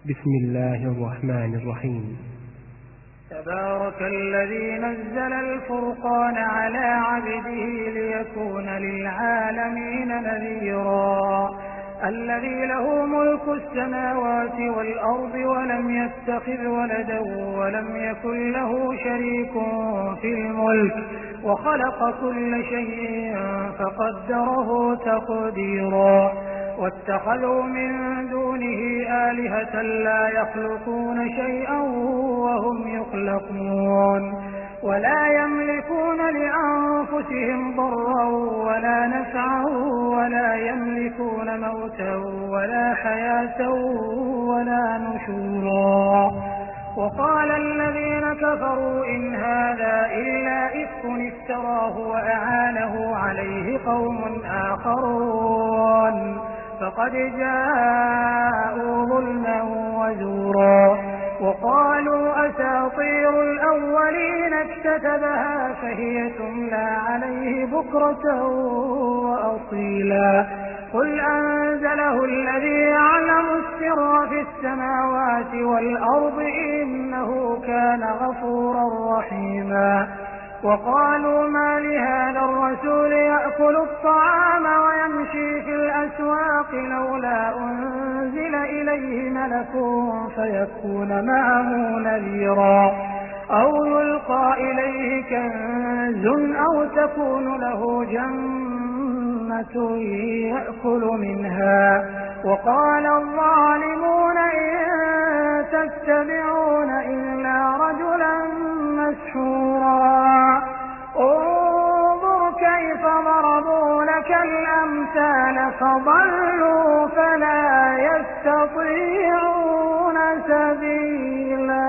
بسم الله الرحمن الرحيم. تبارك الذي نزل الفرقان على عبده ليكون للعالمين نذيرا. الذي له ملك السماوات والأرض ولم يتخذ ولدا ولم يكن له شريك في الملك وخلق كل شيء فقدره تقديرا. واتخذوا من دونه آلهة لا يخلقون شيئا وهم يخلقون ولا يملكون لأنفسهم ضرا ولا نفعا ولا يملكون موتا ولا حياة ولا نشورا. وقال الذين كفروا إن هذا إلا إفك افتراه وأعانه عليه قوم آخرون فقد جاءوا ظلما وزورا. وقالوا أساطير الأولين اكتتبها فهي تملى عليه بكرة وأصيلا. قل أنزله الذي يعلم السر في السماوات والأرض إنه كان غفورا رحيما. وقالوا ما لهذا الرسول يأكل الطعام ويمشي في الأسواق لولا أنزل إليه ملك فيكون معه نذيرا أو يلقى إليه كنز أو تكون له جنة يأكل منها. وقال الظالمون إن تتبعون إلا رجلا مسحورا. انظر كيف ضربوا لك الأمثال فضلوا فلا يستطيعون سبيلا.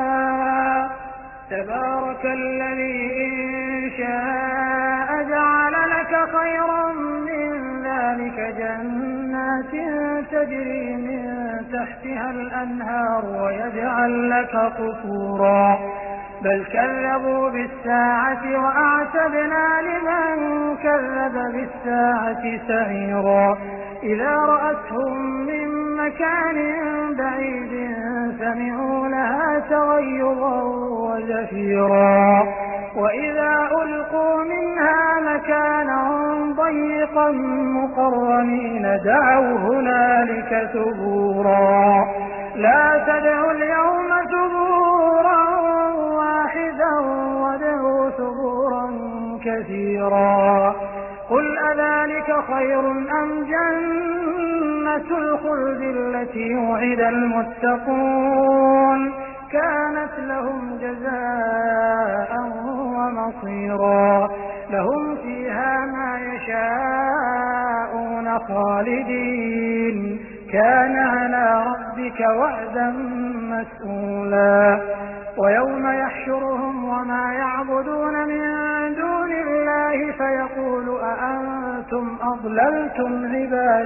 تبارك الذي إن شاء جعل لك خيرا من ذلك جنات تجري من تحتها الأنهار ويجعل لك قصورا. بل كذبوا بالساعة وأعتدنا لمن كذب بالساعة سعيرا. إذا رأتهم من مكان بعيد سمعوا لها تغيظا وزفيرا. وإذا ألقوا منها مكانا ضيقا مقرنين دعوا هنالك ثبورا. لا تدعوا اليوم ثبورا واحدا وادعوا ثبورا كثيرا. قل أذلك خير أم جنة الخلد التي وعد المتقون كانت لهم جزاء ومصيرا. لهم فيها ما يشاءون خالدين كان على ربك وعدا مسئولا. ويوم يحشرهم وما يعبدون من دون الله فيقول أأنتم أضللتم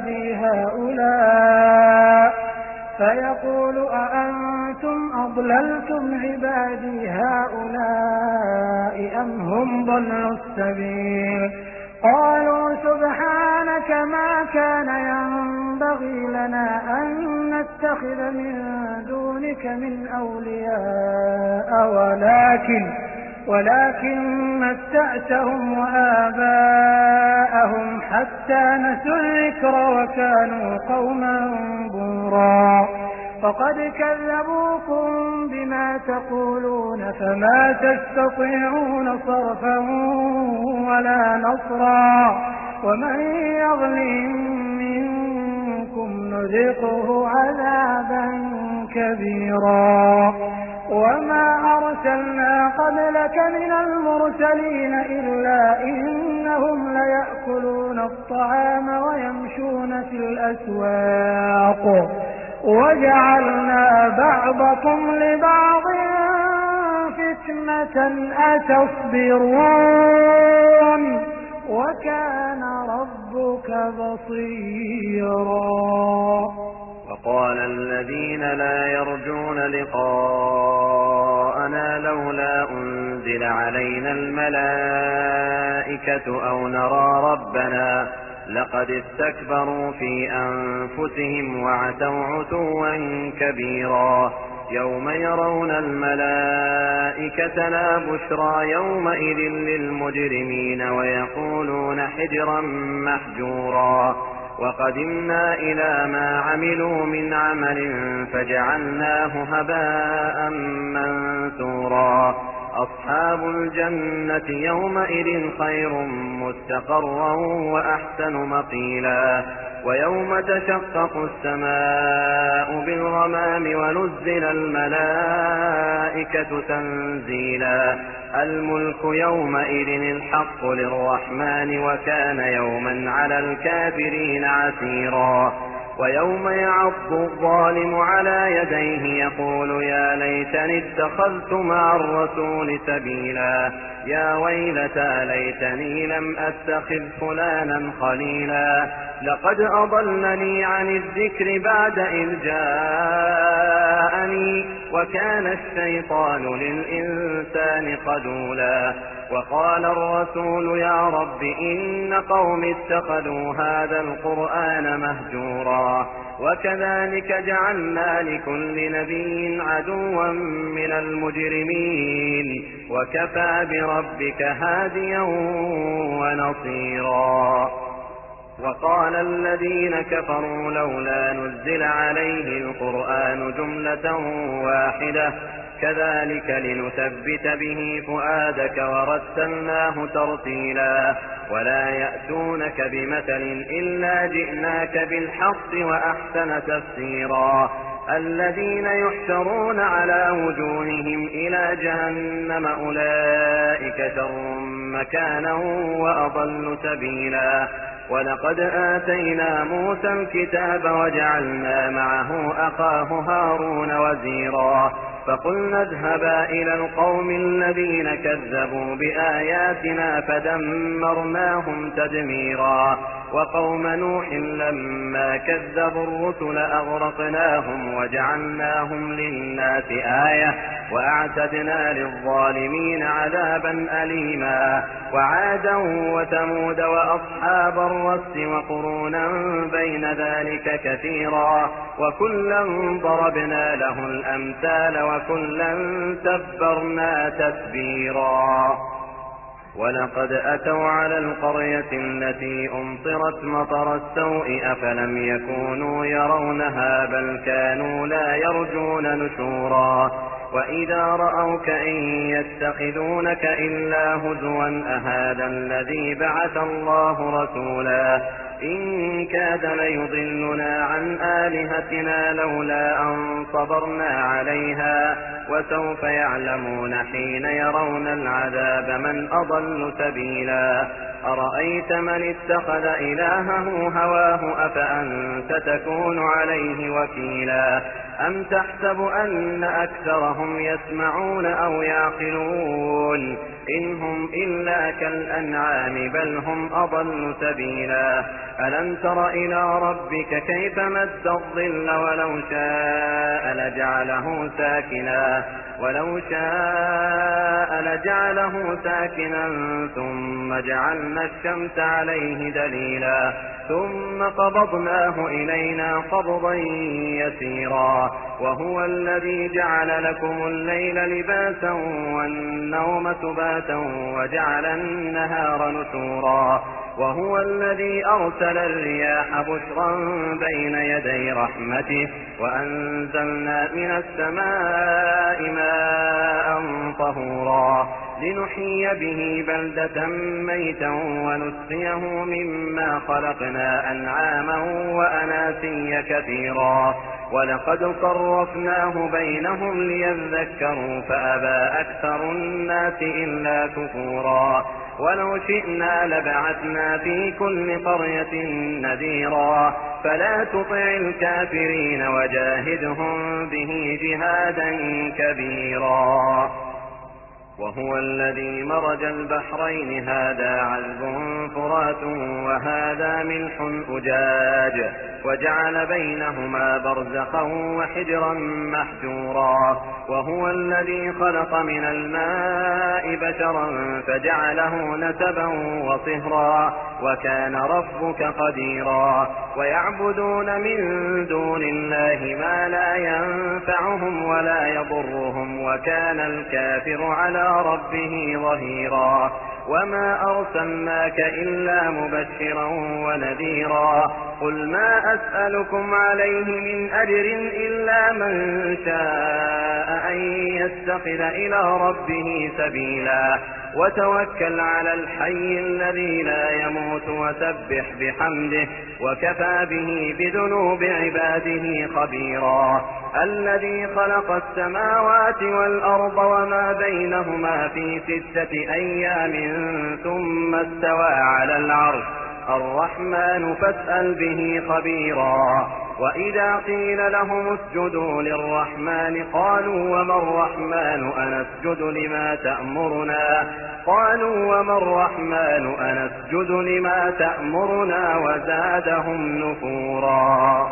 عبادي هؤلاء أم هم ضلوا السبيل. قالوا سبحانك ما كان ينبغي لنا أن نتخذ من دونك من أولياء ولكن متعتهم وآباءهم حتى نسوا الذكر وكانوا قوما بورا. فقد كذبوكم بما تقولون فما تستطيعون صرفا ولا نصرا. ومن يظلم منكم نذقه عذابا كبيرا. وما أرسلنا قبلك من المرسلين إلا إنهم ليأكلون الطعام ويمشون في الأسواق وجعلنا بعضكم لبعض فتنة أتصبرون وكان ربك بصيرا. وقال الذين لا يرجون لقاءنا لولا أنزل علينا الملائكة أو نرى ربنا لقد استكبروا في أنفسهم وعتوا عتوا كبيرا يوم يرون الملائكة لا بشرى يومئذ للمجرمين ويقولون حجرا محجورا وقدمنا إلى ما عملوا من عمل فجعلناه هباء منثورا أصحاب الجنة يومئذ خير مستقرا وأحسن مقيلا ويوم تشقق السماء بالغمام ونزل الملائكة تنزيلا الملك يومئذ الحق للرحمن وكان يوما على الكافرين عسيرا ويوم يعض الظالم على يديه يقول يا ليتني اتخذت مع الرسول سبيلا يا ويلتى ليتني لم أتخذ فلانا خليلا لقد أضلني عن الذكر بعد إذ جاءني وكان الشيطان للإنسان خذولا وقال الرسول يا رب إن قوم اتخذوا هذا القرآن مهجورا وكذلك جعلنا لكل نبي عدوا من المجرمين وكفى بربك هاديا ونصيرا وقال الذين كفروا لولا نزل عليه القرآن جملة واحدة كذلك لنثبت به فؤادك ورتلناه ترتيلا ولا يأتونك بمثل إلا جئناك بالحق وأحسن تفسيرا الذين يحشرون على وجوههم إلى جهنم أولئك شر مكانا وأضل سبيلا ولقد آتينا موسى الكتاب وجعلنا معه أخاه هارون وزيرا فقلنا اذهبا إلى القوم الذين كذبوا بآياتنا فدمرناهم تدميرا وقوم نوح لما كذبوا الرسل أغرقناهم وجعلناهم للناس آية وأعتدنا للظالمين عذابا أليما وعادا وثمود وأصحاب الرس وقرونا بين ذلك كثيرا وكلا ضربنا له الأمثال وكلا تبرنا تتبيرا ولقد أتوا على القرية التي أمطرت مطر السوء أفلم يكونوا يرونها بل كانوا لا يرجون نشورا وإذا رأوك إن يتخذونك إلا هزوا أهذا الذي بعث الله رسولا إن كاد ليضلنا عن آلهتنا لولا أن صبرنا عليها وسوف يعلمون حين يرون العذاب من أضل سبيلا أرأيت من اتخذ إلهه هواه أفأنت تكون عليه وكيلا أم تحسب أن أكثرهم يسمعون أو يعقلون إن هم إلا كالأنعام بل هم أضل سبيلا ألم تر إلى ربك كيف مد الظل ولو شاء لجعله ساكنا ثم جعلنا الشمس عليه دليلا ثم قبضناه إلينا قبضا يسيرا وهو الذي جعل لكم الليل لباسا والنوم سباتا وجعل النهار نشورا وهو الذي أرسل الرياح بشرا بين يدي رحمته وأنزلنا من السماء ماء طهورا لنحيي به بلدة ميتا ونسقيه مما خلقنا أنعاما وأناسيا كثيرا ولقد صرفناه بينهم ليذكروا فأبى أكثر الناس إلا كفورا ولو شئنا لبعثنا في كل قرية نذيرا فلا تطع الكافرين وجاهدهم به جهادا كبيرا وهو الذي مرج البحرين هذا عذب فرات وهذا ملح أجاج وجعل بينهما برزخا وحجرا محجورا وهو الذي خلق من الماء بشرا فجعله نسبا وصهرا وكان ربك قديرا ويعبدون من دون الله ما لا ينفعهم ولا يضرهم وكان الكافر على ربه ظهيرا وما أرسلناك إلا مبشرا ونذيرا قل ما أسألكم عليه من أجر إلا من شاء أن يتخذ إلى ربه سبيلا وتوكل على الحي الذي لا يموت وسبح بحمده وكفى به بذنوب عباده خبيرا الذي خلق السماوات والأرض وما بينهما في 6 أيام ثم استوى على العرش الرحمن فاسأل به خبيرا وإذا قيل لهم اسجدوا للرحمن قالوا وما الرحمن أنسجد لما تأمرنا أنسجد لما تأمرنا وزادهم نفورا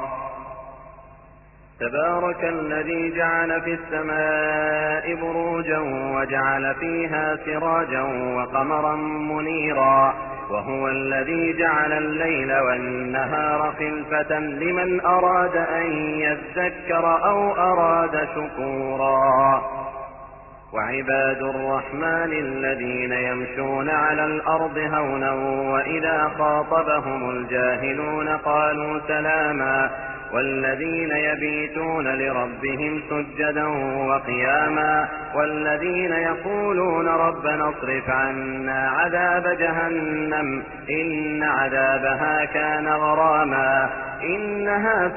تبارك الذي جعل في السماء بروجا وجعل فيها سراجا وقمرا منيرا وهو الذي جعل الليل والنهار خلفة لمن أراد أن يذكر أو أراد شكورا وعباد الرحمن الذين يمشون على الأرض هونا وإذا خاطبهم الجاهلون قالوا سلاما والذين يبيتون لربهم سجدا وقياما والذين يقولون ربنا اصرف عنا عذاب جهنم إن عذابها كان غراما إنها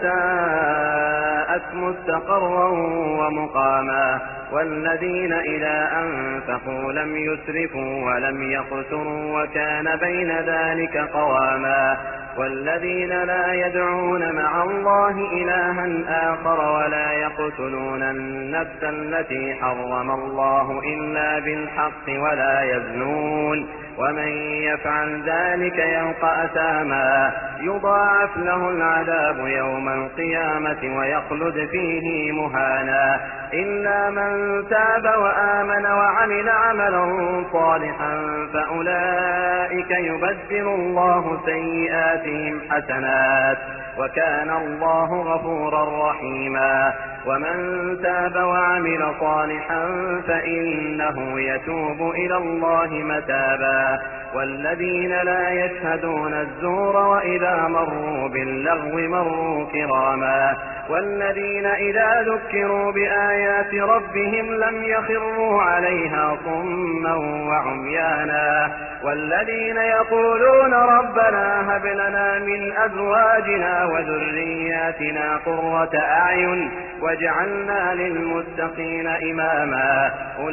ساءت مستقرا ومقاما والذين إذا أنفقوا لم يسرفوا ولم يقتروا وكان بين ذلك قواما والذين لا يدعون مع الله إلها آخر ولا يقتلون النفس التي حرم الله إلا بالحق ولا يزنون ومن يفعل ذلك يلقى أثاما يضاعف له العذاب يوم القيامة ويخلد فيه مهانا إلا من تاب وآمن وعمل عملا صالحا فأولئك يبدل الله سيئاتهم حسنات وكان الله غفورا رحيما ومن تاب وعمل صالحا فإنه يتوب إلى الله متابا والذين لا يشهدون الزور وإذا مروا باللغو مروا كراما والذين إذا ذكروا بآيات ربهم لم يخروا عليها صما وعميانا والذين يقولون ربنا هب لنا من أزواجنا وذرياتنا قرة أعين واجعلنا للمتقين إماما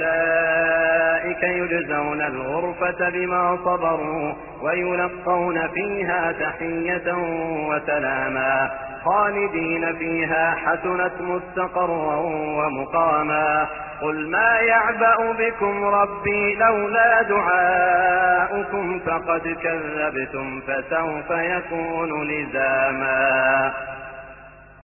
أولئك يجزون الغرفة بما صبروا ويلقون فيها تحية وسلاما خالدين فيها حسنت مستقرا ومقاما قل ما يعبأ بكم ربي لولا دعاؤكم فقد كذبتم فسوف يكون لزاما